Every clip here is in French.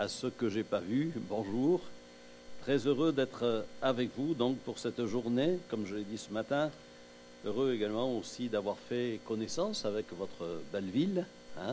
à ceux que j'ai pas vus, bonjour. Très heureux d'être avec vous donc pour cette journée, comme je l'ai dit ce matin. Heureux également aussi d'avoir fait connaissance avec votre belle ville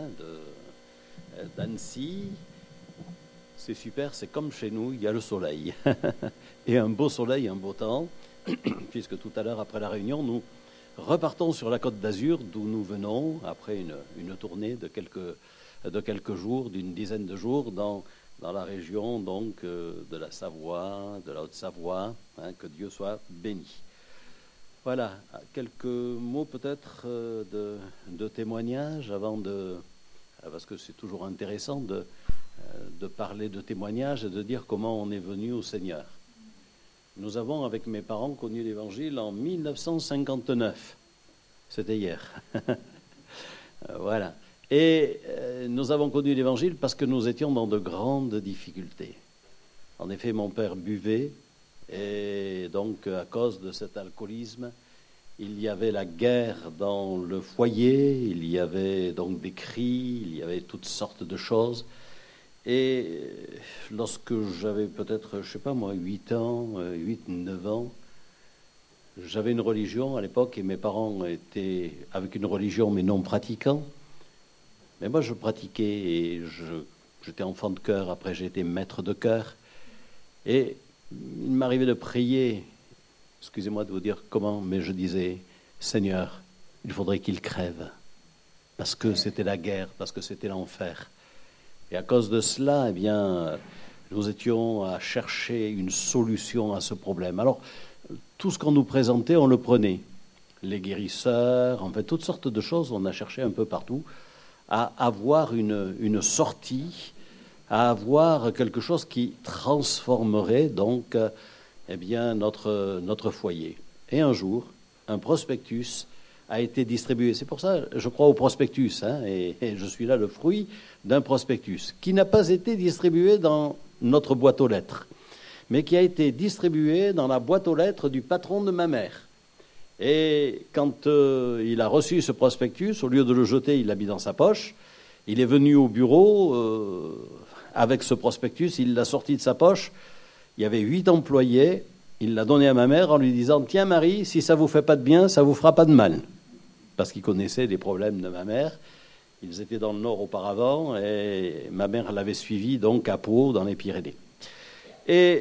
d'Annecy. C'est super, c'est comme chez nous, il y a le soleil. Et un beau soleil, un beau temps, puisque tout à l'heure, après la réunion, nous repartons sur la Côte d'Azur, d'où nous venons, après une tournée de quelques jours, d'une dizaine de jours, dans la région donc de la Savoie, de la Haute-Savoie, que Dieu soit béni. Voilà, quelques mots peut-être de témoignage parce que c'est toujours intéressant de parler de témoignage et de dire comment on est venu au Seigneur. Nous avons, avec mes parents, connu l'Évangile en 1959. C'était hier. Voilà. Et nous avons connu l'Évangile parce que nous étions dans de grandes difficultés. En effet, mon père buvait, et donc à cause de cet alcoolisme, il y avait la guerre dans le foyer, il y avait donc des cris, il y avait toutes sortes de choses. Et lorsque j'avais peut-être, 8 ans, 9 ans, j'avais une religion à l'époque et mes parents étaient avec une religion mais non pratiquants. Mais moi je pratiquais et j'étais enfant de chœur, après j'ai été maître de chœur. Et il m'arrivait de prier, excusez-moi de vous dire comment, mais je disais, Seigneur, il faudrait qu'il crève, parce que c'était la guerre, parce que c'était l'enfer. Et à cause de cela, nous étions à chercher une solution à ce problème. Alors, tout ce qu'on nous présentait, on le prenait. Les guérisseurs, en fait, toutes sortes de choses, on a cherché un peu partout à avoir une sortie, à avoir quelque chose qui transformerait donc notre foyer. Et un jour, un prospectus a été distribué. C'est pour ça, je crois au prospectus, et je suis là le fruit d'un prospectus qui n'a pas été distribué dans notre boîte aux lettres, mais qui a été distribué dans la boîte aux lettres du patron de ma mère. Et quand il a reçu ce prospectus, au lieu de le jeter, il l'a mis dans sa poche. Il est venu au bureau avec ce prospectus, il l'a sorti de sa poche. Il y avait 8 employés. Il l'a donné à ma mère en lui disant « Tiens Marie, si ça ne vous fait pas de bien, ça ne vous fera pas de mal ». Parce qu'il connaissait les problèmes de ma mère. Ils étaient dans le Nord auparavant et ma mère l'avait suivi donc à Pau, dans les Pyrénées. Et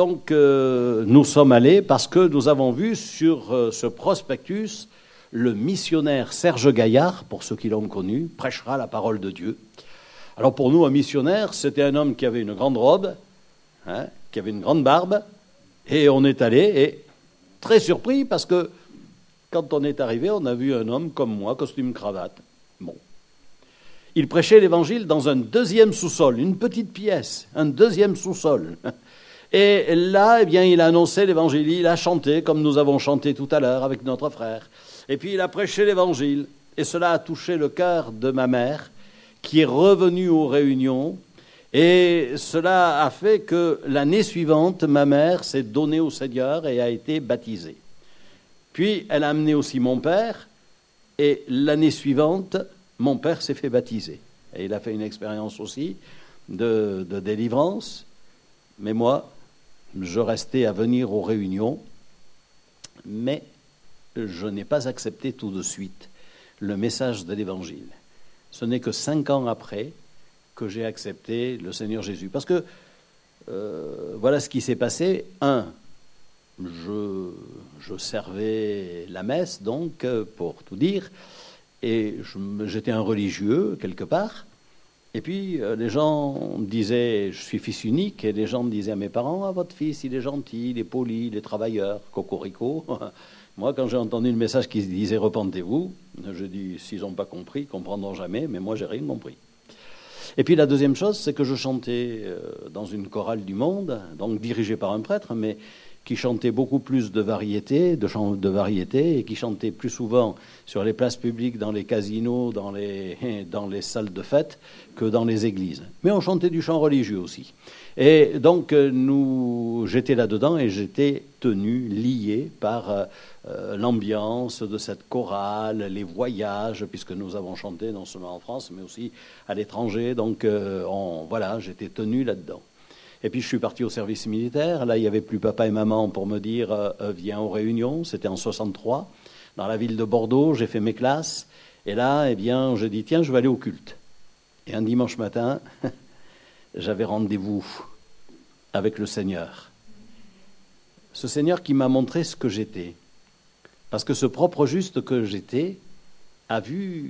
nous sommes allés parce que nous avons vu sur ce prospectus le missionnaire Serge Gaillard, pour ceux qui l'ont connu, prêchera la parole de Dieu. Alors pour nous, un missionnaire, c'était un homme qui avait une grande robe, qui avait une grande barbe, et on est allé, et très surpris parce que quand on est arrivé, on a vu un homme comme moi, costume cravate. Bon. Il prêchait l'évangile dans un deuxième sous-sol, une petite pièce, un deuxième sous-sol. Et là, il a annoncé l'évangile, il a chanté comme nous avons chanté tout à l'heure avec notre frère. Et puis il a prêché l'évangile. Et cela a touché le cœur de ma mère, qui est revenue aux réunions. Et cela a fait que l'année suivante, ma mère s'est donnée au Seigneur et a été baptisée. Puis elle a amené aussi mon père. Et l'année suivante, mon père s'est fait baptiser. Et il a fait une expérience aussi de délivrance. Mais moi, je restais à venir aux réunions. Mais je n'ai pas accepté tout de suite le message de l'Évangile. Ce n'est que 5 ans après que j'ai accepté le Seigneur Jésus. Parce que voilà ce qui s'est passé. Je servais la messe, donc, pour tout dire, et j'étais un religieux, quelque part. Et puis, les gens disaient, je suis fils unique, et les gens disaient à mes parents, votre fils, il est gentil, il est poli, il est travailleur, cocorico. Moi, quand j'ai entendu le message qui disait, repentez-vous, je dis, s'ils n'ont pas compris, ils comprendront jamais, mais moi, j'ai rien compris. Et puis, la deuxième chose, c'est que je chantais dans une chorale du monde, donc dirigée par un prêtre, mais qui chantait beaucoup plus de variétés, de chants de variétés, et qui chantait plus souvent sur les places publiques, dans les casinos, dans les salles de fête, que dans les églises. Mais on chantait du chant religieux aussi. Et donc, j'étais là-dedans et j'étais tenu, lié par l'ambiance de cette chorale, les voyages, puisque nous avons chanté non seulement en France, mais aussi à l'étranger. Donc, voilà, j'étais tenu là-dedans. Et puis je suis parti au service militaire. Là, il n'y avait plus papa et maman pour me dire viens aux réunions. C'était en 63. Dans la ville de Bordeaux, j'ai fait mes classes. Et là, eh bien, je dis tiens, je vais aller au culte. Et un dimanche matin, j'avais rendez-vous avec le Seigneur. Ce Seigneur qui m'a montré ce que j'étais. Parce que ce propre juste que j'étais a vu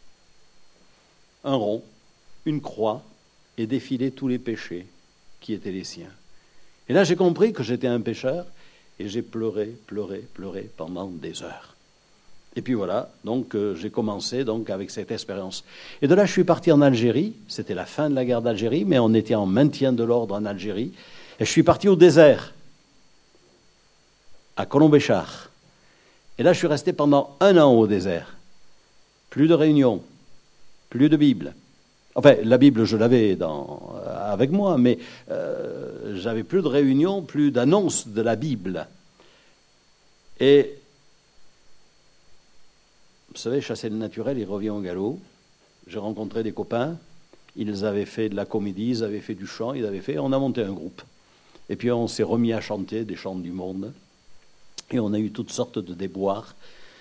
un rond, une croix, et défiler tous les péchés qui étaient les siens. Et là, j'ai compris que j'étais un pécheur, et j'ai pleuré pendant des heures. Et puis voilà, donc j'ai commencé donc avec cette expérience. Et de là, je suis parti en Algérie. C'était la fin de la guerre d'Algérie, mais on était en maintien de l'ordre en Algérie. Et je suis parti au désert, à Colombéchar. Et là, je suis resté pendant 1 an au désert. Plus de réunions, plus de Bible. Enfin, la Bible, je l'avais avec moi, mais j'avais plus de réunions, plus d'annonces de la Bible. Et, vous savez, chasser le naturel, il revient au galop. J'ai rencontré des copains, ils avaient fait de la comédie, ils avaient fait du chant, on a monté un groupe. Et puis on s'est remis à chanter des chants du monde. Et on a eu toutes sortes de déboires.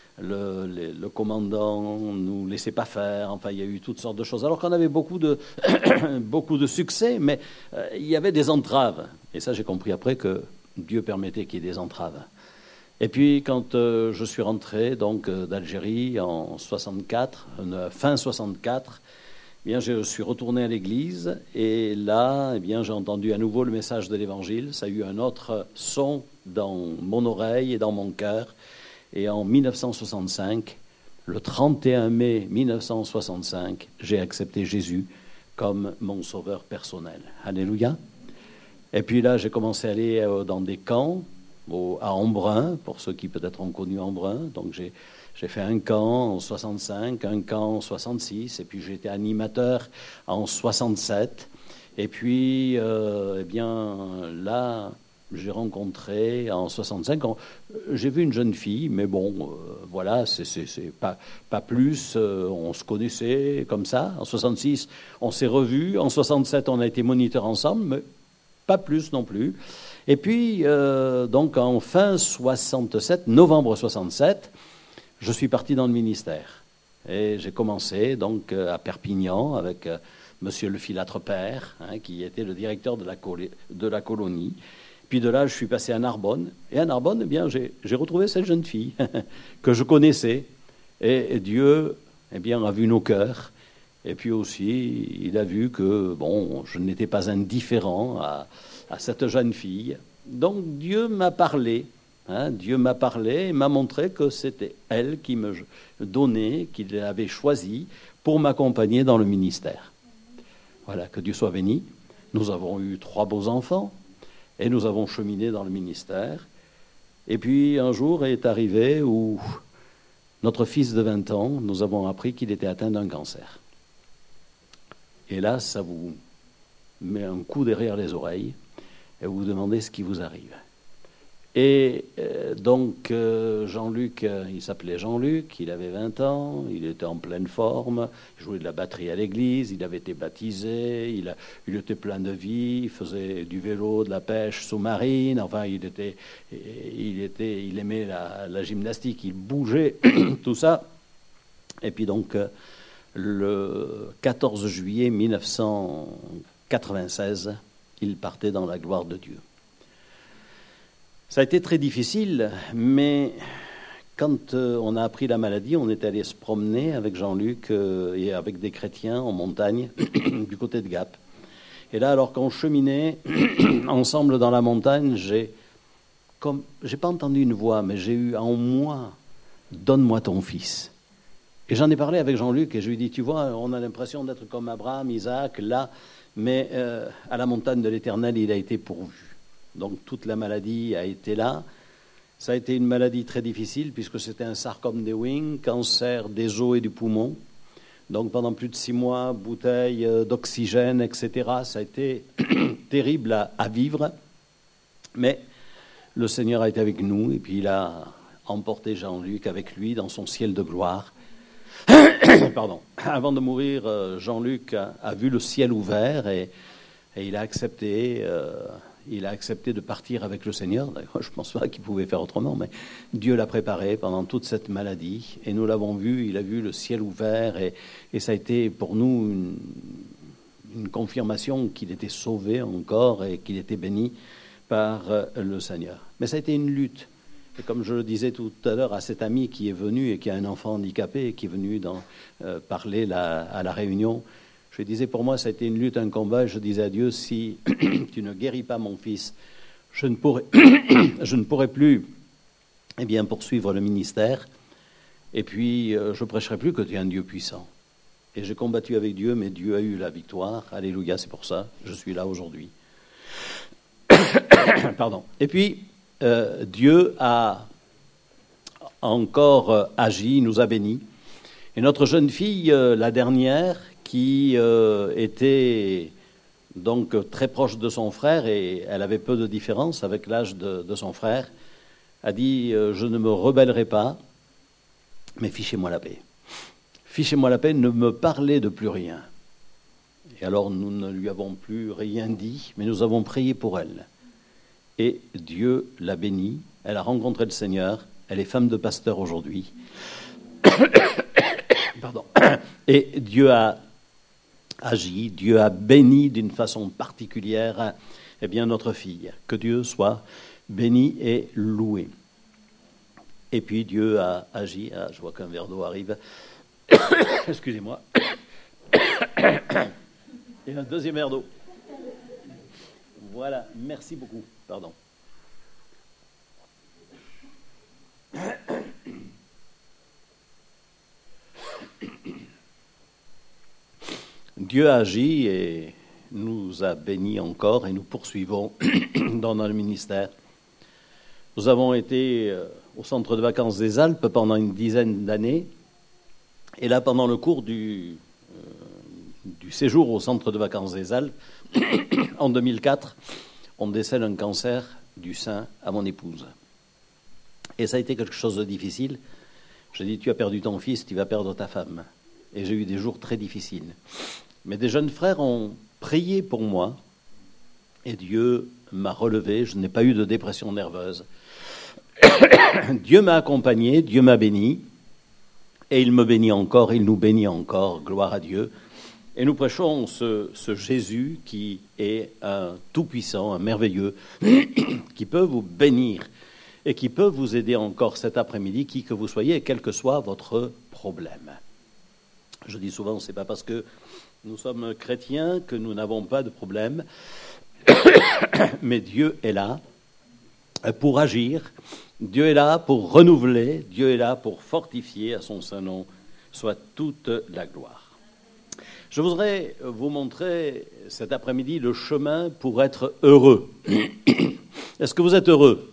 Le commandant nous laissait pas faire. Enfin, il y a eu toutes sortes de choses. Alors qu'on avait beaucoup de succès, mais il y avait des entraves. Et ça, j'ai compris après que Dieu permettait qu'il y ait des entraves. Et puis, quand je suis rentré donc d'Algérie en 64, fin 64, eh bien, je suis retourné à l'église. Et là, eh bien, j'ai entendu à nouveau le message de l'Évangile. Ça a eu un autre son dans mon oreille et dans mon cœur. Et en 1965, le 31 mai 1965, j'ai accepté Jésus comme mon sauveur personnel. Alléluia. Et puis là, j'ai commencé à aller dans des camps, à Embrun, pour ceux qui peut-être ont connu Embrun. Donc j'ai fait un camp en 65, un camp en 66, et puis j'ai été animateur en 67. Et puis, eh bien, là, j'ai rencontré en 65, j'ai vu une jeune fille, mais bon, voilà, c'est pas plus, on se connaissait comme ça. En 66, on s'est revus. En 67, on a été moniteurs ensemble, mais pas plus non plus. Et puis, donc en fin 67, novembre 67, je suis parti dans le ministère. Et j'ai commencé donc à Perpignan avec monsieur le Filâtre Père, qui était le directeur de la colonie. Puis de là, je suis passé à Narbonne. Et à Narbonne, eh bien, j'ai retrouvé cette jeune fille que je connaissais. Et Dieu, eh bien, a vu nos cœurs. Et puis aussi, il a vu que, bon, je n'étais pas indifférent à cette jeune fille. Donc Dieu m'a parlé. Dieu m'a parlé et m'a montré que c'était elle qui me donnait, qu'il avait choisi pour m'accompagner dans le ministère. Voilà, que Dieu soit béni. Nous avons eu 3 beaux enfants. Et nous avons cheminé dans le ministère. Et puis un jour est arrivé où notre fils de 20 ans, nous avons appris qu'il était atteint d'un cancer. Et là, ça vous met un coup derrière les oreilles et vous vous demandez ce qui vous arrive. Et donc Jean-Luc, il s'appelait Jean-Luc, il avait 20 ans, il était en pleine forme, il jouait de la batterie à l'église, il avait été baptisé, il était plein de vie, il faisait du vélo, de la pêche sous-marine, enfin il aimait la gymnastique, il bougeait, tout ça. Et puis donc le 14 juillet 1996, il partait dans la gloire de Dieu. Ça a été très difficile, mais quand on a appris la maladie, on est allé se promener avec Jean-Luc et avec des chrétiens en montagne du côté de Gap. Et là, alors qu'on cheminait ensemble dans la montagne, j'ai pas entendu une voix, mais j'ai eu en moi « Donne-moi ton fils ». Et j'en ai parlé avec Jean-Luc et je lui ai dit « Tu vois, on a l'impression d'être comme Abraham, Isaac, là, mais à la montagne de l'Éternel, il a été pourvu. » donc toute la maladie a été là. Ça a été une maladie très difficile puisque c'était un sarcome des Ewing, cancer des os et du poumon. Donc pendant plus de 6 mois, bouteilles d'oxygène, etc. Ça a été terrible à vivre. Mais le Seigneur a été avec nous et puis il a emporté Jean-Luc avec lui dans son ciel de gloire. Pardon. Avant de mourir, Jean-Luc a vu le ciel ouvert et il a accepté de partir avec le Seigneur. D'ailleurs, je ne pense pas qu'il pouvait faire autrement, mais Dieu l'a préparé pendant toute cette maladie. Et nous l'avons vu, il a vu le ciel ouvert et ça a été pour nous une confirmation qu'il était sauvé encore et qu'il était béni par le Seigneur. Mais ça a été une lutte. Et comme je le disais tout à l'heure à cet ami qui est venu et qui a un enfant handicapé et qui est venu parler à la réunion, je disais, pour moi, ça a été une lutte, un combat. Et je disais à Dieu, si tu ne guéris pas mon fils, je ne pourrai plus poursuivre le ministère. Et puis, je ne prêcherai plus que tu es un Dieu puissant. Et j'ai combattu avec Dieu, mais Dieu a eu la victoire. Alléluia, c'est pour ça je suis là aujourd'hui. Pardon. Et puis, Dieu a encore agi, il nous a bénis. Et notre jeune fille, la dernière, qui était donc très proche de son frère, et elle avait peu de différence avec l'âge de son frère, a dit « Je ne me rebellerai pas, mais fichez-moi la paix. Fichez-moi la paix, ne me parlez de plus rien. » Et alors nous ne lui avons plus rien dit, mais nous avons prié pour elle. Et Dieu l'a bénie, elle a rencontré le Seigneur, elle est femme de pasteur aujourd'hui. Pardon. Et Dieu a agi, Dieu a béni d'une façon particulière notre fille. Que Dieu soit béni et loué. Et puis Dieu a agi. Ah, je vois qu'un verre d'eau arrive. Excusez-moi. Et un deuxième verre d'eau. Voilà, merci beaucoup. Pardon. Dieu a agi et nous a bénis encore et nous poursuivons dans notre ministère. Nous avons été au centre de vacances des Alpes pendant une dizaine d'années. Et là, pendant le cours du séjour au centre de vacances des Alpes, en 2004, on décèle un cancer du sein à mon épouse. Et ça a été quelque chose de difficile. Je dis, tu as perdu ton fils, tu vas perdre ta femme. Et j'ai eu des jours très difficiles. Mais des jeunes frères ont prié pour moi et Dieu m'a relevé. Je n'ai pas eu de dépression nerveuse. Dieu m'a accompagné, Dieu m'a béni. Et il me bénit encore, il nous bénit encore. Gloire à Dieu. Et nous prêchons ce Jésus qui est un tout-puissant, un merveilleux, qui peut vous bénir et qui peut vous aider encore cet après-midi, qui que vous soyez, et quel que soit votre problème. Je dis souvent, ce n'est pas parce que nous sommes chrétiens que nous n'avons pas de problème, mais Dieu est là pour agir, Dieu est là pour renouveler, Dieu est là pour fortifier, à son saint nom soit toute la gloire. Je voudrais vous montrer cet après-midi le chemin pour être heureux. Est-ce que vous êtes heureux?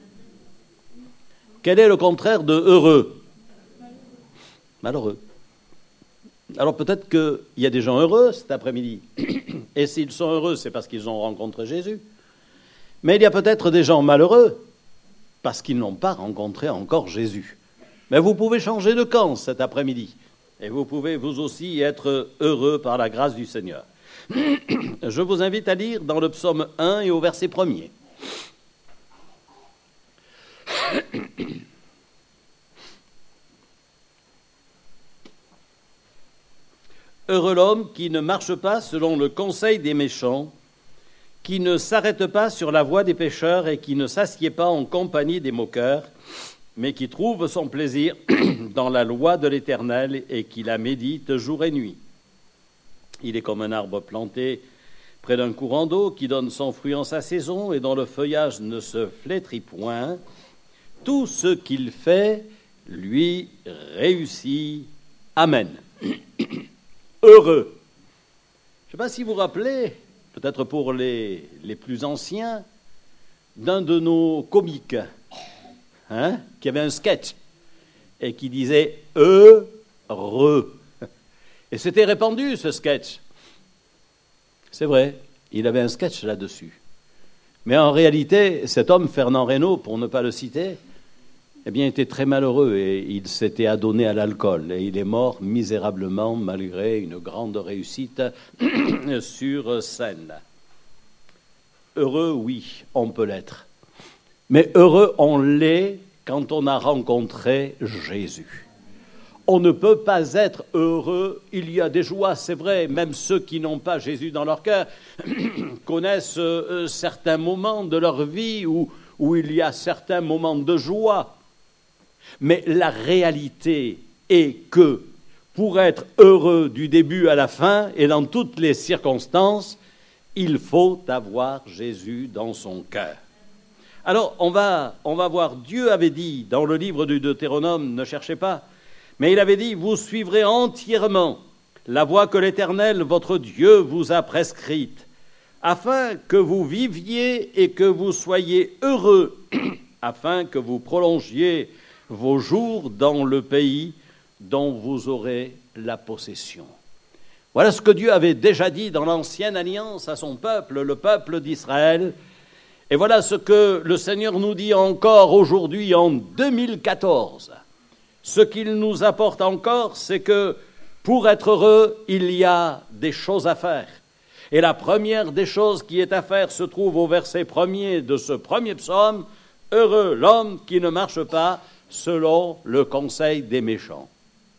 Quel est le contraire de heureux? Malheureux. Alors peut-être qu'il y a des gens heureux cet après-midi. Et s'ils sont heureux, c'est parce qu'ils ont rencontré Jésus. Mais il y a peut-être des gens malheureux parce qu'ils n'ont pas rencontré encore Jésus. Mais vous pouvez changer de camp cet après-midi. Et vous pouvez vous aussi être heureux par la grâce du Seigneur. Je vous invite à lire dans le psaume 1 et au verset 1er. Heureux l'homme qui ne marche pas selon le conseil des méchants, qui ne s'arrête pas sur la voie des pécheurs et qui ne s'assied pas en compagnie des moqueurs, mais qui trouve son plaisir dans la loi de l'Éternel et qui la médite jour et nuit. Il est comme un arbre planté près d'un courant d'eau qui donne son fruit en sa saison et dont le feuillage ne se flétrit point. Tout ce qu'il fait lui réussit. Amen. Heureux. Je ne sais pas si vous vous rappelez, peut-être pour les plus anciens, d'un de nos comiques, qui avait un sketch et qui disait « heureux ». Et c'était répandu, ce sketch. C'est vrai, il avait un sketch là-dessus. Mais en réalité, cet homme, Fernand Reynaud, pour ne pas le citer, eh bien, était très malheureux et il s'était adonné à l'alcool. Et il est mort misérablement malgré une grande réussite sur scène. Heureux, oui, on peut l'être. Mais heureux, on l'est quand on a rencontré Jésus. On ne peut pas être heureux. Il y a des joies, c'est vrai. Même ceux qui n'ont pas Jésus dans leur cœur connaissent certains moments de leur vie où il y a certains moments de joie. Mais la réalité est que pour être heureux du début à la fin et dans toutes les circonstances, il faut avoir Jésus dans son cœur. Alors, on va voir, Dieu avait dit dans le livre du Deutéronome, ne cherchez pas, mais il avait dit, vous suivrez entièrement la voie que l'Éternel, votre Dieu, vous a prescrite, afin que vous viviez et que vous soyez heureux, afin que vous prolongiez vos jours dans le pays dont vous aurez la possession. Voilà ce que Dieu avait déjà dit dans l'Ancienne Alliance à son peuple, le peuple d'Israël. Et voilà ce que le Seigneur nous dit encore aujourd'hui en 2014. Ce qu'il nous apporte encore, c'est que pour être heureux, il y a des choses à faire. Et la première des choses qui est à faire se trouve au verset 1er de ce premier psaume. « Heureux l'homme qui ne marche pas selon le conseil des méchants. »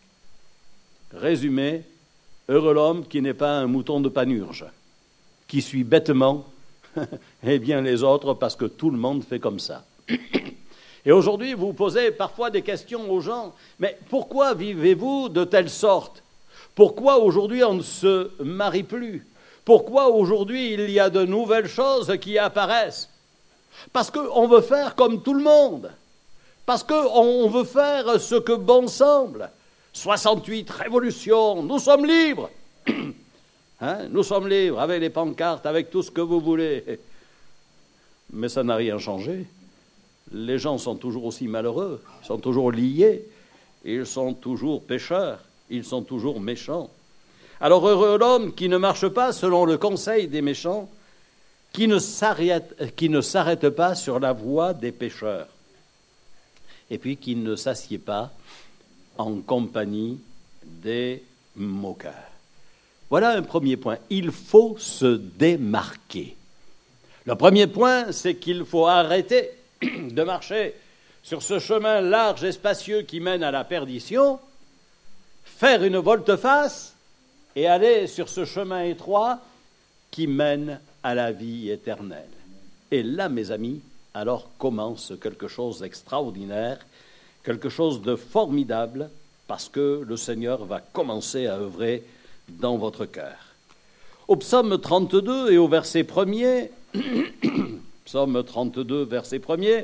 Résumé, heureux l'homme qui n'est pas un mouton de Panurge, qui suit bêtement les autres parce que tout le monde fait comme ça. Et aujourd'hui, vous posez parfois des questions aux gens, mais pourquoi vivez-vous de telle sorte? Pourquoi aujourd'hui on ne se marie plus? Pourquoi aujourd'hui il y a de nouvelles choses qui apparaissent? Parce qu'on veut faire comme tout le monde. Parce qu'on veut faire ce que bon semble. 68, révolution, nous sommes libres. Nous sommes libres, avec les pancartes, avec tout ce que vous voulez. Mais ça n'a rien changé. Les gens sont toujours aussi malheureux, ils sont toujours liés, ils sont toujours pécheurs, ils sont toujours méchants. Alors heureux l'homme qui ne marche pas selon le conseil des méchants, qui ne s'arrête pas sur la voie des pécheurs, et puis qui ne s'assied pas en compagnie des moqueurs. Voilà un premier point. Il faut se démarquer. Le premier point, c'est qu'il faut arrêter de marcher sur ce chemin large et spacieux qui mène à la perdition, faire une volte-face et aller sur ce chemin étroit qui mène à la vie éternelle. Et là, mes amis, alors commence quelque chose d'extraordinaire, quelque chose de formidable, parce que le Seigneur va commencer à œuvrer dans votre cœur. Au psaume 32 et au verset 1er, psaume 32, verset 1er,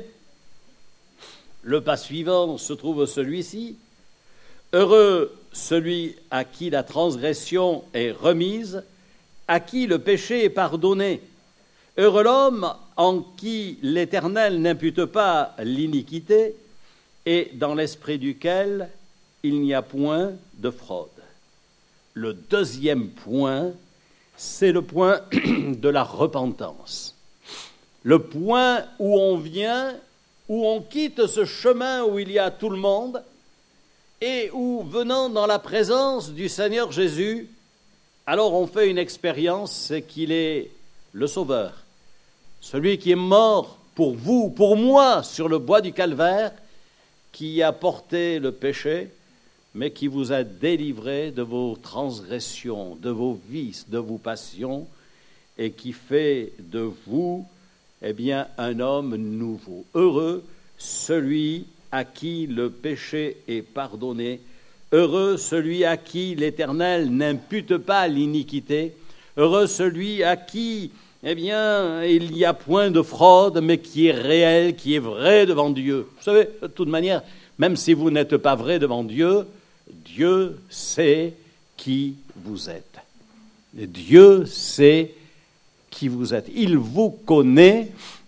le pas suivant se trouve celui-ci. Heureux celui à qui la transgression est remise, à qui le péché est pardonné. Heureux l'homme en qui l'Éternel n'impute pas l'iniquité et dans l'esprit duquel il n'y a point de fraude. Le deuxième point, c'est le point de la repentance. Le point où on vient, où on quitte ce chemin où il y a tout le monde et où, venant dans la présence du Seigneur Jésus, alors on fait une expérience, c'est qu'il est le Sauveur, celui qui est mort pour vous, pour moi, sur le bois du Calvaire, qui a porté le péché, mais qui vous a délivré de vos transgressions, de vos vices, de vos passions, et qui fait de vous, un homme nouveau. Heureux celui à qui le péché est pardonné, heureux celui à qui l'Éternel n'impute pas l'iniquité, heureux celui à qui, il n'y a point de fraude, mais qui est réel, qui est vrai devant Dieu. Vous savez, de toute manière, même si vous n'êtes pas vrai devant Dieu, Dieu sait qui vous êtes. Et Dieu sait qui vous êtes. Il vous connaît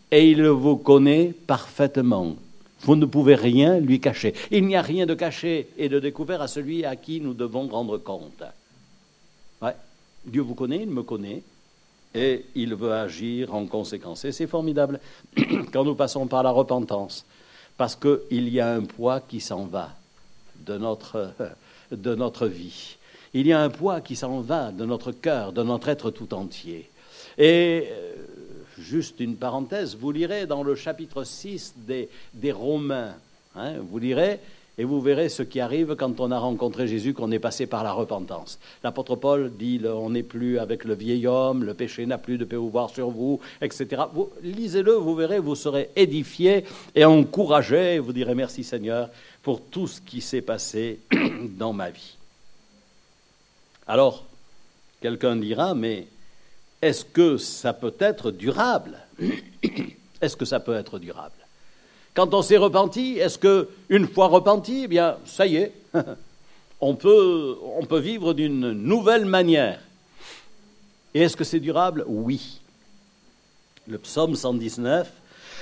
et il vous connaît parfaitement. Vous ne pouvez rien lui cacher. Il n'y a rien de caché et de découvert à celui à qui nous devons rendre compte. Ouais. Dieu vous connaît, il me connaît, et il veut agir en conséquence. Et c'est formidable quand nous passons par la repentance, parce qu'il y a un poids qui s'en va de notre vie. Il y a un poids qui s'en va de notre cœur, de notre être tout entier. Et juste une parenthèse, vous lirez dans le chapitre 6 des Romains, vous lirez et vous verrez ce qui arrive quand on a rencontré Jésus, qu'on est passé par la repentance. L'apôtre Paul dit, on n'est plus avec le vieil homme, le péché n'a plus de pouvoir sur vous, etc. Vous, lisez-le, vous verrez, vous serez édifiés et encouragés, et vous direz merci Seigneur pour tout ce qui s'est passé dans ma vie. Alors, quelqu'un dira, mais est-ce que ça peut être durable? Est-ce que ça peut être durable? Quand on s'est repenti, est-ce qu'une fois repenti, eh bien, ça y est, on peut vivre d'une nouvelle manière? Et est-ce que c'est durable? Oui. Le psaume 119,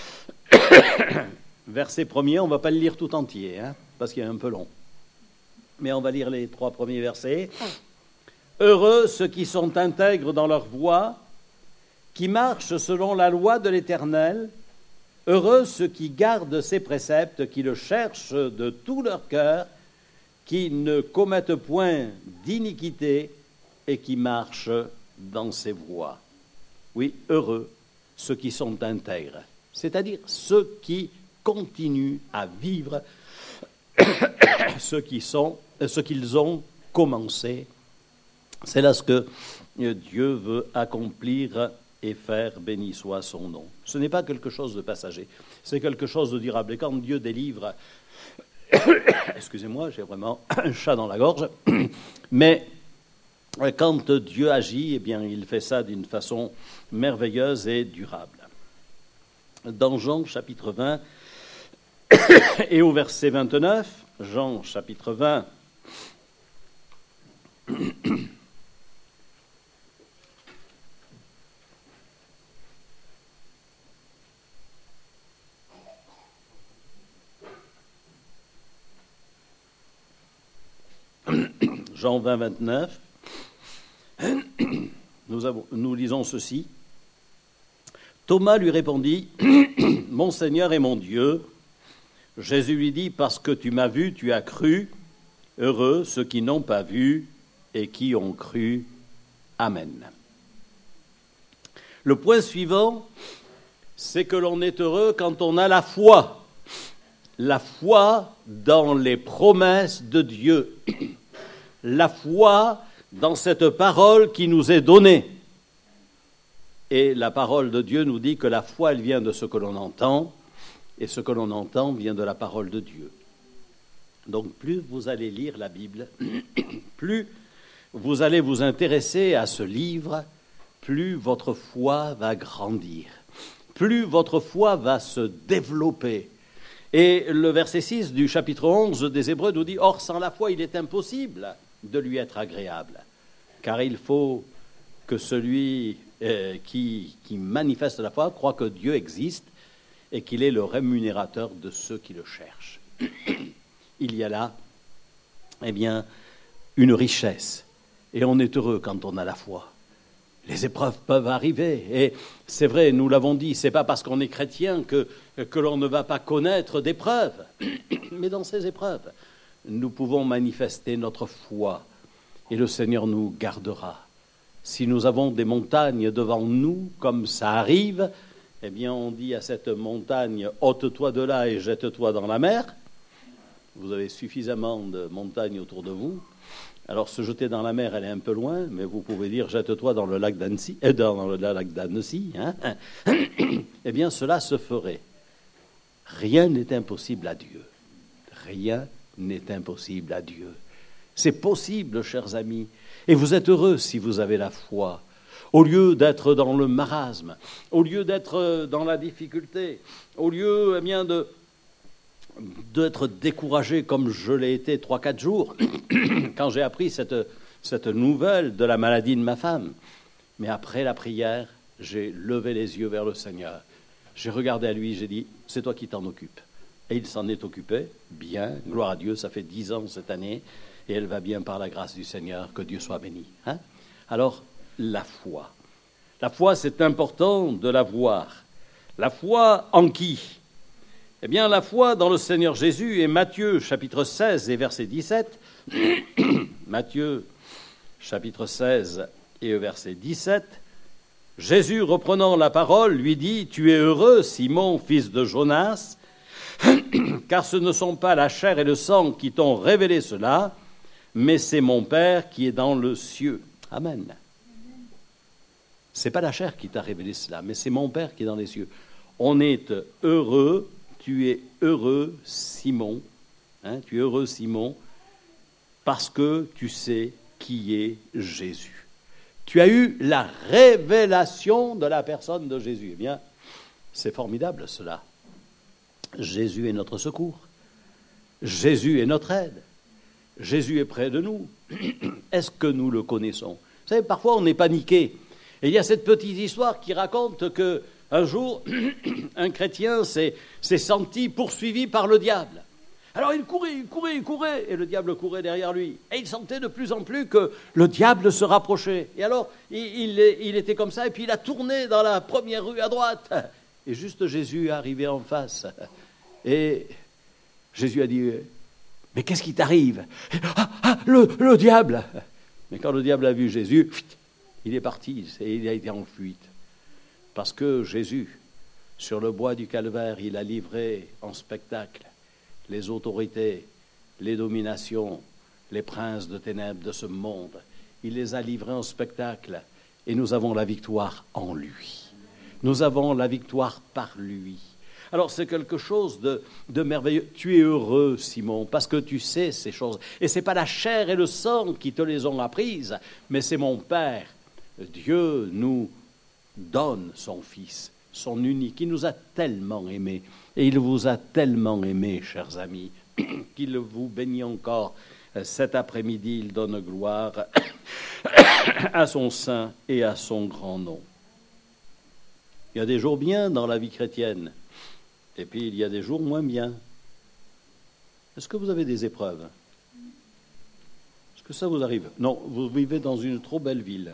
verset 1er, on ne va pas le lire tout entier, parce qu'il est un peu long. Mais on va lire les 3 premiers versets. Heureux ceux qui sont intègres dans leur voie, qui marchent selon la loi de l'Éternel. Heureux ceux qui gardent ses préceptes, qui le cherchent de tout leur cœur, qui ne commettent point d'iniquité et qui marchent dans ses voies. Oui, heureux ceux qui sont intègres, c'est-à-dire ceux qui continuent à vivre ce qu'ils ont commencé. C'est là ce que Dieu veut accomplir et faire, béni soit son nom. Ce n'est pas quelque chose de passager, c'est quelque chose de durable. Et quand Dieu délivre, excusez-moi, j'ai vraiment un chat dans la gorge, mais quand Dieu agit, eh bien, il fait ça d'une façon merveilleuse et durable. Dans Jean chapitre 20 et au verset 29, Jean chapitre 20, Jean 20, 29, nous lisons ceci. Thomas lui répondit, « Mon Seigneur et mon Dieu. » Jésus lui dit, « Parce que tu m'as vu, tu as cru. Heureux ceux qui n'ont pas vu et qui ont cru. Amen. » Le point suivant, c'est que l'on est heureux quand on a la foi. La foi dans les promesses de Dieu. La foi dans cette parole qui nous est donnée. Et la parole de Dieu nous dit que la foi, elle vient de ce que l'on entend, et ce que l'on entend vient de la parole de Dieu. Donc plus vous allez lire la Bible, plus vous allez vous intéresser à ce livre, plus votre foi va grandir, plus votre foi va se développer. Et le verset 6 du chapitre 11 des Hébreux nous dit « Or, sans la foi, il est impossible de lui être agréable, car il faut que celui qui manifeste la foi croit que Dieu existe et qu'il est le rémunérateur de ceux qui le cherchent. » Il y a là, eh bien, une richesse. Et on est heureux quand on a la foi. Les épreuves peuvent arriver. Et c'est vrai, nous l'avons dit, c'est pas parce qu'on est chrétien que l'on ne va pas connaître d'épreuves. Mais dans ces épreuves, nous pouvons manifester notre foi. Et le Seigneur nous gardera. Si nous avons des montagnes devant nous, comme ça arrive, eh bien, on dit à cette montagne, ôte-toi de là et jette-toi dans la mer. Vous avez suffisamment de montagnes autour de vous. Alors, se jeter dans la mer, elle est un peu loin, mais vous pouvez dire, jette-toi dans le lac d'Annecy, dans le lac d'Annecy. Eh bien, cela se ferait. Rien n'est impossible à Dieu. Rien n'est impossible à Dieu. C'est possible, chers amis. Et vous êtes heureux si vous avez la foi. Au lieu d'être dans le marasme, au lieu d'être dans la difficulté, au lieu eh bien, d'être découragé comme je l'ai été 3-4 jours quand j'ai appris cette nouvelle de la maladie de ma femme. Mais après la prière, j'ai levé les yeux vers le Seigneur. J'ai regardé à lui, j'ai dit, c'est toi qui t'en occupes. Et il s'en est occupé, bien, gloire à Dieu, ça fait 10 ans cette année, et elle va bien par la grâce du Seigneur, que Dieu soit béni. Hein? Alors, la foi. La foi, c'est important de l'avoir. La foi en qui? Eh bien, la foi dans le Seigneur Jésus. Et Matthieu, chapitre 16 et verset 17, Matthieu, chapitre 16 et verset 17, Jésus, reprenant la parole, lui dit, « Tu es heureux, Simon, fils de Jonas, car ce ne sont pas la chair et le sang qui t'ont révélé cela, mais c'est mon Père qui est dans le cieux. » Amen. C'est pas la chair qui t'a révélé cela, mais c'est mon Père qui est dans les cieux. On est heureux, tu es heureux, Simon, hein, tu es heureux, Simon, parce que tu sais qui est Jésus. Tu as eu la révélation de la personne de Jésus. Eh bien, c'est formidable cela. Jésus est notre secours. Jésus est notre aide. Jésus est près de nous. Est-ce que nous le connaissons? Vous savez, parfois on est paniqué. Et il y a cette petite histoire qui raconte qu'un jour, un chrétien s'est senti poursuivi par le diable. Alors il courait, et le diable courait derrière lui. Et il sentait de plus en plus que le diable se rapprochait. Et alors, il était comme ça, et puis il a tourné dans la première rue à droite. Et juste Jésus est arrivé en face. Et Jésus a dit, « Mais qu'est-ce qui t'arrive ?»« Le diable !» Mais quand le diable a vu Jésus, il est parti, et il a été en fuite. Parce que Jésus, sur le bois du Calvaire, il a livré en spectacle les autorités, les dominations, les princes de ténèbres de ce monde. Il les a livrés en spectacle et nous avons la victoire en lui. Nous avons la victoire par lui. Alors c'est quelque chose de merveilleux. Tu es heureux, Simon, parce que tu sais ces choses. Et ce n'est pas la chair et le sang qui te les ont apprises, mais c'est mon Père. Dieu nous donne son Fils, son unique. Il nous a tellement aimés. Et il vous a tellement aimés, chers amis, qu'il vous bénit encore cet après-midi. Il donne gloire à son saint et à son grand nom. Il y a des jours bien dans la vie chrétienne, et puis il y a des jours moins bien. Est-ce que vous avez des épreuves? Est-ce que ça vous arrive? Non, vous vivez dans une trop belle ville.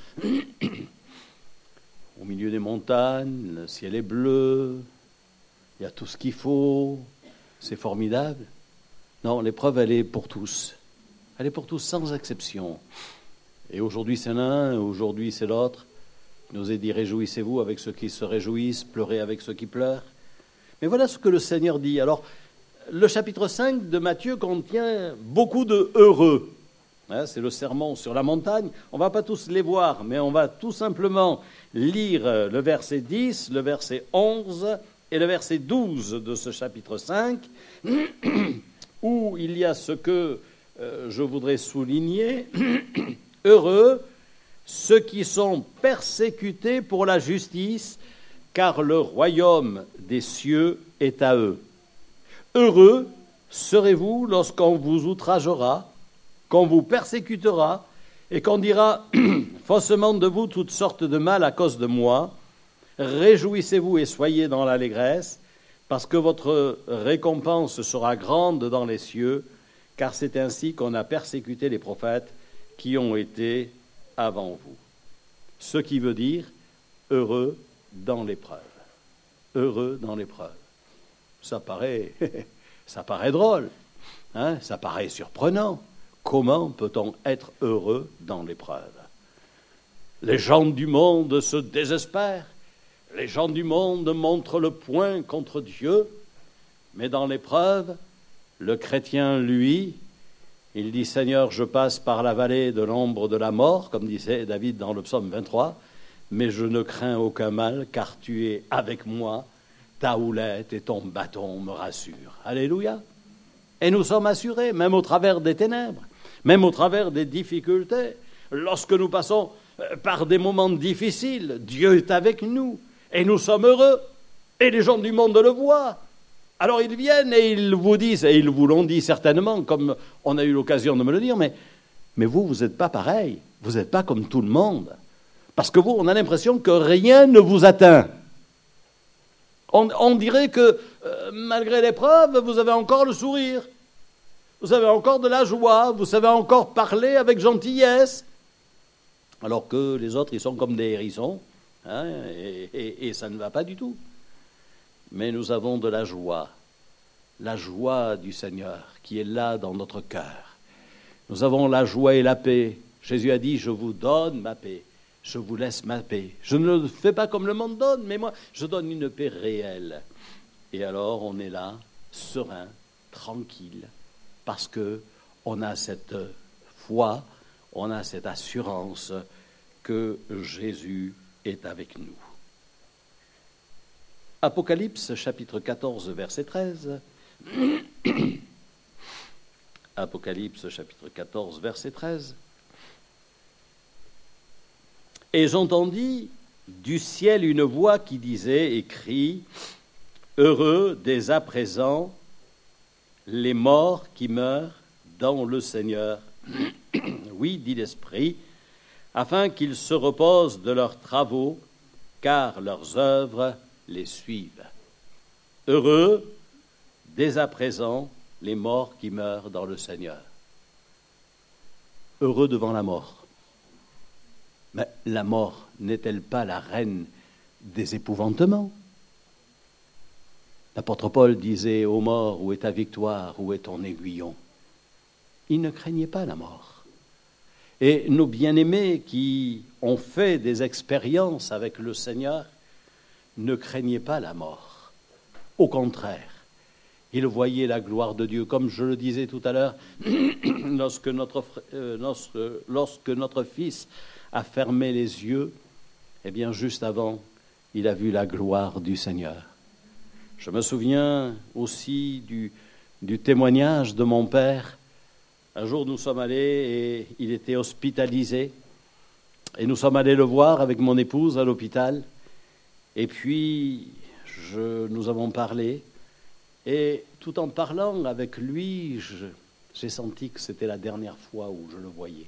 Au milieu des montagnes, le ciel est bleu, il y a tout ce qu'il faut, c'est formidable. Non, l'épreuve, elle est pour tous. Elle est pour tous, sans exception. Et aujourd'hui, c'est l'un, aujourd'hui, c'est l'autre. Il nous est dit, réjouissez-vous avec ceux qui se réjouissent, pleurez avec ceux qui pleurent. Mais voilà ce que le Seigneur dit. Alors, le chapitre 5 de Matthieu contient beaucoup de heureux. Hein, c'est le sermon sur la montagne. On ne va pas tous les voir, mais on va tout simplement lire le verset 10, le verset 11 et le verset 12 de ce chapitre 5, où il y a ce que je voudrais souligner. Heureux ceux qui sont persécutés pour la justice, car le royaume des cieux est à eux. Heureux serez-vous lorsqu'on vous outragera, qu'on vous persécutera, et qu'on dira faussement de vous toutes sortes de mal à cause de moi. Réjouissez-vous et soyez dans l'allégresse, parce que votre récompense sera grande dans les cieux, car c'est ainsi qu'on a persécuté les prophètes qui ont été avant vous. Ce qui veut dire heureux dans l'épreuve. Heureux dans l'épreuve. Ça paraît drôle, hein? Ça paraît surprenant. Comment peut-on être heureux dans l'épreuve? Les gens du monde se désespèrent. Les gens du monde montrent le poing contre Dieu. Mais dans l'épreuve, le chrétien, lui, il dit « Seigneur, je passe par la vallée de l'ombre de la mort », comme disait David dans le psaume 23, « mais je ne crains aucun mal, car tu es avec moi, ta houlette et ton bâton me rassurent. » Alléluia. Et nous sommes assurés, même au travers des ténèbres, même au travers des difficultés. Lorsque nous passons par des moments difficiles, Dieu est avec nous, et nous sommes heureux, et les gens du monde le voient. Alors ils viennent et ils vous disent, et ils vous l'ont dit certainement, comme on a eu l'occasion de me le dire, mais vous n'êtes pas pareil, vous n'êtes pas comme tout le monde. Parce que vous, on a l'impression que rien ne vous atteint. On dirait que malgré l'épreuve, vous avez encore le sourire. Vous avez encore de la joie, vous savez encore parler avec gentillesse. Alors que les autres, ils sont comme des hérissons, hein, et ça ne va pas du tout. Mais nous avons de la joie du Seigneur qui est là dans notre cœur. Nous avons la joie et la paix. Jésus a dit, je vous donne ma paix, je vous laisse ma paix. Je ne le fais pas comme le monde donne, mais moi, je donne une paix réelle. Et alors, on est là, serein, tranquille, parce que on a cette foi, on a cette assurance que Jésus est avec nous. Apocalypse, chapitre 14, verset 13. Apocalypse, chapitre 14, verset 13. Et j'entendis du ciel une voix qui disait et crie, « Heureux dès à présent les morts qui meurent dans le Seigneur. » Oui, dit l'Esprit, afin qu'ils se reposent de leurs travaux, car leurs œuvres les suivent. Heureux dès à présent les morts qui meurent dans le Seigneur. Heureux devant la mort. Mais la mort n'est-elle pas la reine des épouvantements? L'apôtre Paul disait aux morts, où est ta victoire, où est ton aiguillon? Il ne craignait pas la mort. Et nos bien-aimés qui ont fait des expériences avec le Seigneur ne craignaient pas la mort. Au contraire, ils voyaient la gloire de Dieu. Comme je le disais tout à l'heure, lorsque notre fils a fermé les yeux, eh bien, juste avant, il a vu la gloire du Seigneur. Je me souviens aussi du témoignage de mon père. Un jour, nous sommes allés et il était hospitalisé. Et nous sommes allés le voir avec mon épouse à l'hôpital. Et puis, nous avons parlé. Et tout en parlant avec lui, j'ai senti que c'était la dernière fois où je le voyais.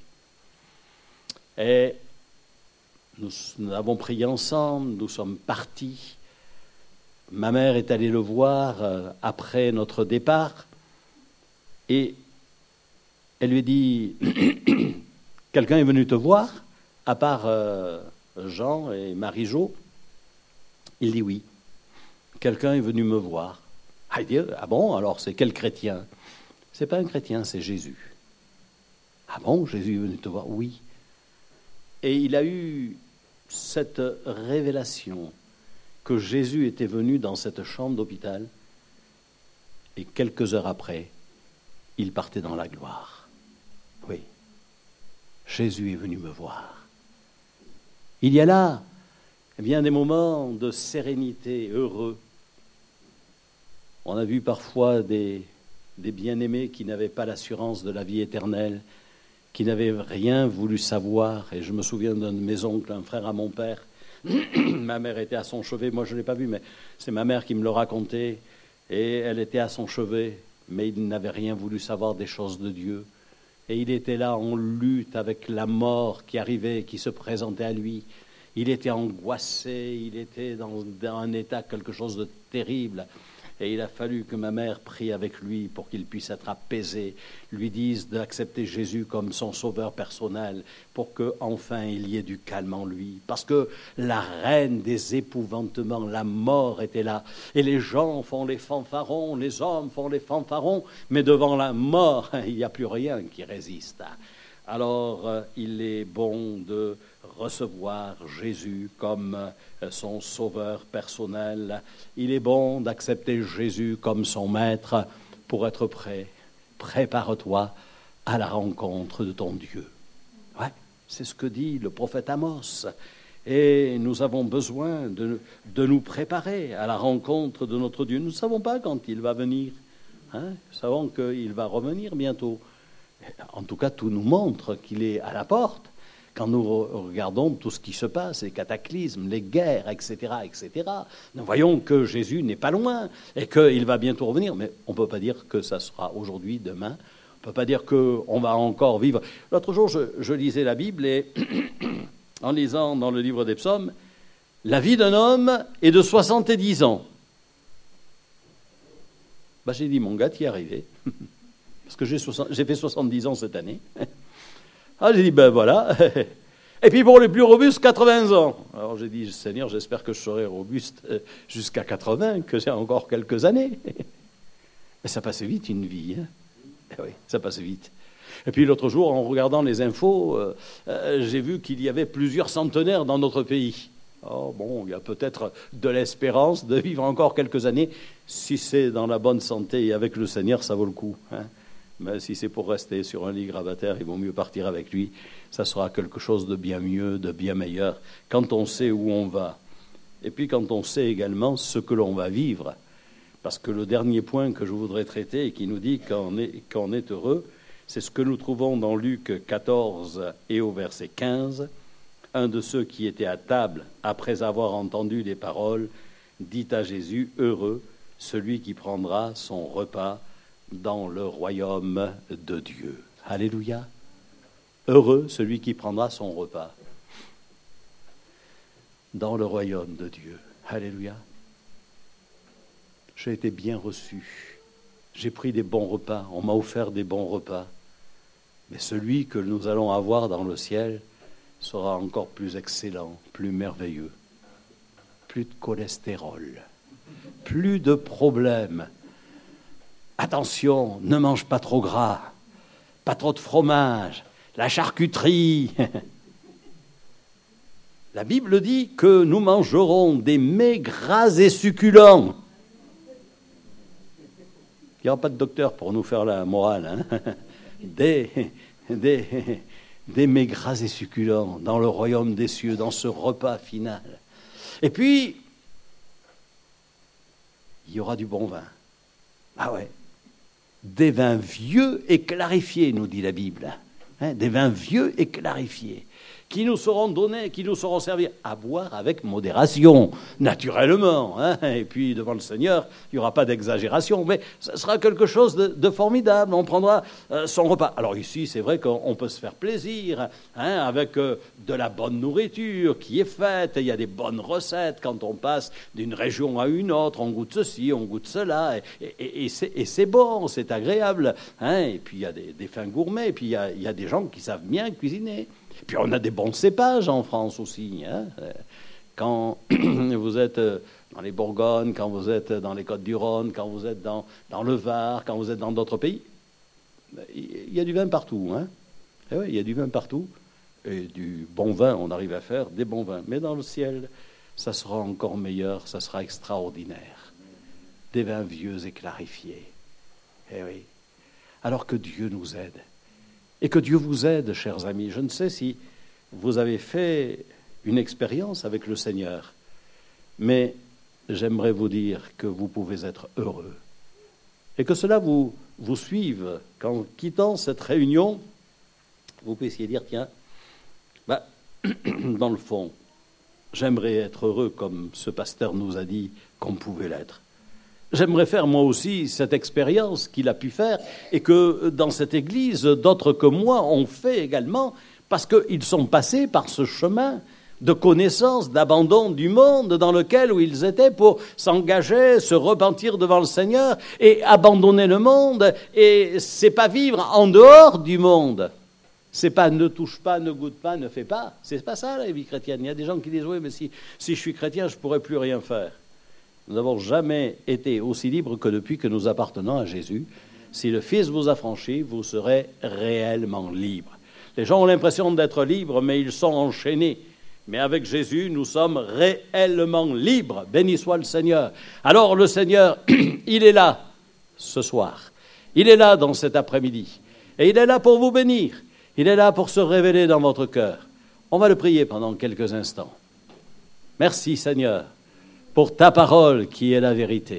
Et nous avons prié ensemble, nous sommes partis. Ma mère est allée le voir après notre départ et elle lui dit « Quelqu'un est venu te voir, à part Jean et Marie-Jo ?» Il dit « Oui, quelqu'un est venu me voir. » Il dit « Ah bon, alors c'est quel chrétien ?» « C'est pas un chrétien, c'est Jésus. »« Ah bon, Jésus est venu te voir ?» « Oui. » Et il a eu cette révélation que Jésus était venu dans cette chambre d'hôpital et quelques heures après, il partait dans la gloire. Oui, Jésus est venu me voir. Il y a là, eh bien, des moments de sérénité heureux. On a vu parfois des bien-aimés qui n'avaient pas l'assurance de la vie éternelle, qui n'avaient rien voulu savoir. Et je me souviens d'un de mes oncles, un frère à mon père. Ma mère était à son chevet. Moi, je ne l'ai pas vu, mais c'est ma mère qui me le racontait. Et elle était à son chevet, mais il n'avait rien voulu savoir des choses de Dieu. Et il était là en lutte avec la mort qui arrivait, qui se présentait à lui. Il était angoissé, il était dans un état, quelque chose de terrible. Et il a fallu que ma mère prie avec lui pour qu'il puisse être apaisé, lui dise d'accepter Jésus comme son sauveur personnel, pour qu'enfin il y ait du calme en lui. Parce que la reine des épouvantements, la mort était là. Et les gens font les fanfarons, les hommes font les fanfarons, mais devant la mort, il n'y a plus rien qui résiste. Alors, il est bon de recevoir Jésus comme son sauveur personnel. Il est bon d'accepter Jésus comme son maître pour être prêt. Prépare-toi à la rencontre de ton Dieu. Ouais, c'est ce que dit le prophète Amos. Et nous avons besoin de nous préparer à la rencontre de notre Dieu. Nous ne savons pas quand il va venir. Nous savons qu'il va revenir bientôt. En tout cas, tout nous montre qu'il est à la porte. Quand nous regardons tout ce qui se passe, les cataclysmes, les guerres, etc., nous voyons que Jésus n'est pas loin et qu'il va bientôt revenir. Mais on ne peut pas dire que ça sera aujourd'hui, demain. On ne peut pas dire qu'on va encore vivre. L'autre jour, je lisais la Bible et en lisant dans le livre des Psaumes, la vie d'un homme est de 70 ans. J'ai dit, mon gars, t'y es arrivé. Parce que j'ai fait 70 ans cette année. J'ai dit, voilà. Et puis pour les plus robustes, 80 ans. Alors j'ai dit, Seigneur, j'espère que je serai robuste jusqu'à 80, que j'ai encore quelques années. Et ça passe vite, une vie. Oui, ça passe vite. Et puis l'autre jour, en regardant les infos, j'ai vu qu'il y avait plusieurs centenaires dans notre pays. Il y a peut-être de l'espérance de vivre encore quelques années. Si c'est dans la bonne santé et avec le Seigneur, ça vaut le coup. Mais si c'est pour rester sur un lit grabataire, il vaut mieux partir avec lui. Ça sera quelque chose de bien mieux, de bien meilleur, quand on sait où on va. Et puis quand on sait également ce que l'on va vivre. Parce que le dernier point que je voudrais traiter et qui nous dit qu'on est heureux, c'est ce que nous trouvons dans Luc 14 et au verset 15. Un de ceux qui étaient à table, après avoir entendu les paroles, dit à Jésus, « Heureux celui qui prendra son repas dans le royaume de Dieu. » Alléluia. Heureux celui qui prendra son repas dans le royaume de Dieu. Alléluia. J'ai été bien reçu. J'ai pris des bons repas. On m'a offert des bons repas. Mais celui que nous allons avoir dans le ciel sera encore plus excellent, plus merveilleux. Plus de cholestérol. Plus de problèmes. Attention, ne mange pas trop gras. Pas trop de fromage. La charcuterie. La Bible dit que nous mangerons des mets gras et succulents. Il n'y aura pas de docteur pour nous faire la morale. Des mets gras et succulents dans le royaume des cieux, dans ce repas final. Et puis, il y aura du bon vin. Des vins vieux et clarifiés, nous dit la Bible. Des vins vieux et clarifiés, qui nous seront donnés, qui nous seront servis à boire avec modération, naturellement. Et puis, devant le Seigneur, il n'y aura pas d'exagération, mais ce sera quelque chose de formidable. On prendra son repas. Alors ici, c'est vrai qu'on peut se faire plaisir avec de la bonne nourriture qui est faite. Il y a des bonnes recettes quand on passe d'une région à une autre. On goûte ceci, on goûte cela, et c'est bon, c'est agréable. Et puis, il y a des fins gourmets, et puis il y a des gens qui savent bien cuisiner. Puis on a des bons cépages en France aussi. Quand vous êtes dans les Bourgognes, quand vous êtes dans les Côtes-du-Rhône, quand vous êtes dans le Var, quand vous êtes dans d'autres pays, il y a du vin partout. Et oui, il y a du vin partout. Et du bon vin, on arrive à faire des bons vins. Mais dans le ciel, ça sera encore meilleur, ça sera extraordinaire. Des vins vieux et clarifiés. Eh oui. Alors que Dieu nous aide. Et que Dieu vous aide, chers amis. Je ne sais si vous avez fait une expérience avec le Seigneur, mais j'aimerais vous dire que vous pouvez être heureux. Et que cela vous suive qu'en quittant cette réunion, vous puissiez dire, tiens, dans le fond, j'aimerais être heureux comme ce pasteur nous a dit qu'on pouvait l'être. J'aimerais faire moi aussi cette expérience qu'il a pu faire et que dans cette église, d'autres que moi ont fait également parce qu'ils sont passés par ce chemin de connaissance, d'abandon du monde dans lequel où ils étaient pour s'engager, se repentir devant le Seigneur et abandonner le monde. Et c'est pas vivre en dehors du monde. C'est pas ne touche pas, ne goûte pas, ne fais pas. C'est pas ça la vie chrétienne. Il y a des gens qui disent oui, mais si je suis chrétien, je pourrais plus rien faire. Nous n'avons jamais été aussi libres que depuis que nous appartenons à Jésus. Si le Fils vous a franchi, vous serez réellement libres. Les gens ont l'impression d'être libres, mais ils sont enchaînés. Mais avec Jésus, nous sommes réellement libres. Béni soit le Seigneur. Alors le Seigneur, il est là ce soir. Il est là dans cet après-midi. Et il est là pour vous bénir. Il est là pour se révéler dans votre cœur. On va le prier pendant quelques instants. Merci Seigneur pour ta parole qui est la vérité.